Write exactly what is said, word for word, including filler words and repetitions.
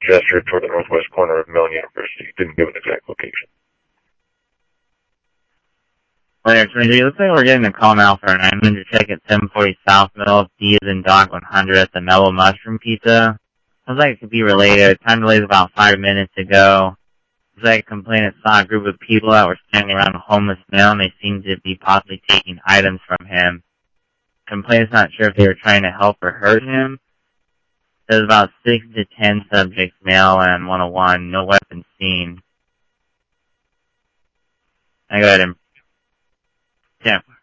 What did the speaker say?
gestured toward the northwest corner of Mellon University. Didn't give an exact location. Later, twenty-three, looks like we're getting a call now for a nine hundred check at seven forty South Middle, D as in dog one hundred at the Mellow Mushroom Pizza. Sounds like it could be related. Time delay is about five minutes ago. Looks like a complainant saw a group of people that were standing around a homeless male, and they seemed to be possibly taking items from him. Complainant's not sure if they were trying to help or hurt him. There's about six to ten subjects, male and one oh one. No weapons seen. I go ahead and... Yeah.